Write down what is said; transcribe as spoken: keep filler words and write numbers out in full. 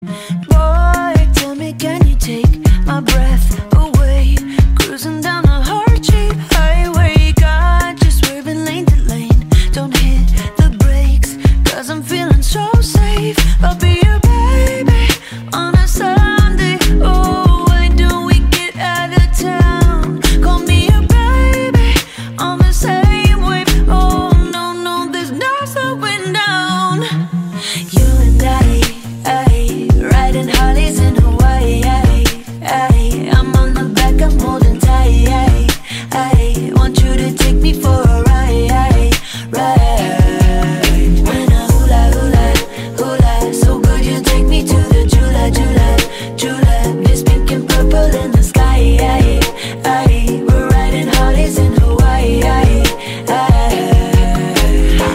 Boy, tell me, can you take my breath away? Cruising down a heart-shaped highway, got you swerving lane to lane. Don't hit the brakes, cause I'm feeling so safe. I'll be your baby on a Sunday. Oh, why don't we get out of town? Call me your baby on the same wave. Oh, no, no, there's no slowing down. You and I, I riding Harleys in